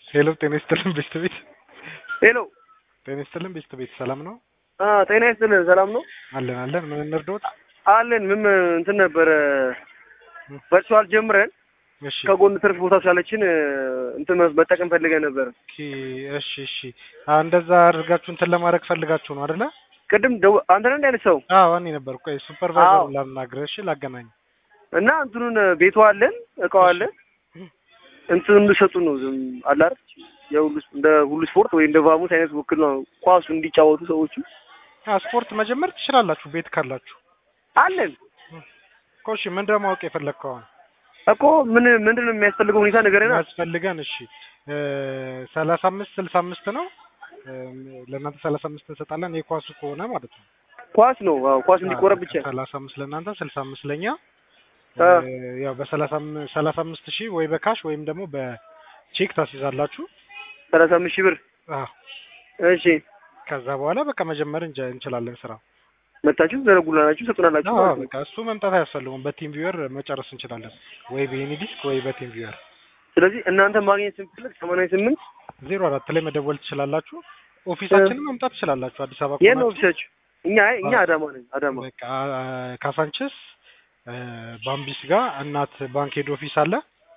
ሄሎ ጤና ይስጥልን ቤት ሄሎ ጤና ይስጥልን ቤት ሰላም ነው? ጤና ይስጥልን ሰላም ነው? አለን ምን እንርዳዎት? አለን ምን እንትን ነበር ቨርቹዋል ጀምረን እሺ ከጎን ትርፍ ቦታ ስላለችን እንትን መጠቀም ፈልገን ነበር። እሺ እንደዛ አድርጋችሁ እንትን ለማድረግ ፈልጋችሁ ነው አይደለ? ቅድም አንተ ነህ እንደ አይነት ሰው? እኔ ነበር። ቆይ ሱፐርቫይዘሩን ላናግርህ። እሺ ላገናኝ። እና እንትኑን ቤቱ አለን እቃው አለን እንትኑን እንድሰጡ ነው አለ አይደል? የሁሉ እንደ ሁሉ ስፖርት ወይ እንደ ቫሙስ አይነት ወክል ነው ኳሱ እንዲጫወቱ ሰዎቹ። ስፖርት መጀመር ትችላላችሁ ቤት ካላችሁ አለን። ኮሺ ምን ደማውቅ የፈለከው እኮ ምንድነው የሚያስፈልገው ሁኔታ ነገርና ያስፈልጋን? እሺ 35 65 ነው ለእናንተ 35 እንሰጣለን። የኳሱ ከሆነ ማለት ነው ኳስ ነው። ኳስ እንዲቆረብ ብቻ 35 ለእናንተ 65 ለኛ። ያው በ35,000 ወይ በካሽ ወይም ደግሞ በቼክ ታስይዛላችሁ 35,000 ብር። እሺ ከዛ በኋላ በቃ መጀመር እንችላለን ስራ። መታችሁ ዘረጉላናችሁ ሰጡናላችሁ። በቃ እሱ መምጣት አያስፈልግም። በቲም ቪወር መጨረስ እንችላለን ወይ በኤኒ ዲስክ ወይ በቲም ቪወር። ስለዚህ እናንተ ማግኘት ስንፈልግ 88 04 ላይ መደወል ትችላላችሁ። ኦፊሳችንን መምጣት ትችላላችሁ። አዲስ አበባ የት ነው ኦፊሳችሁ? እኛ አዳማ ነን። አዳማ በቃ ካሳንችስ ባምቢስ ጋር እናት ባንክ ሄድ ኦፊስ አለ።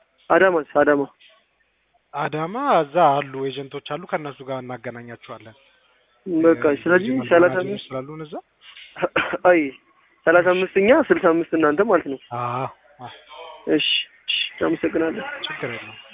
አዳማ እዛ አሉ ኤጀንቶች አሉ። ከነሱ ጋር እናገናኛችኋለን። በቃ ስለዚህ 35 ስላሉን እዛ 35ኛ 65 እናንተ ማለት ነው። እሺ አመሰግናለሁ። ችግር የለውም።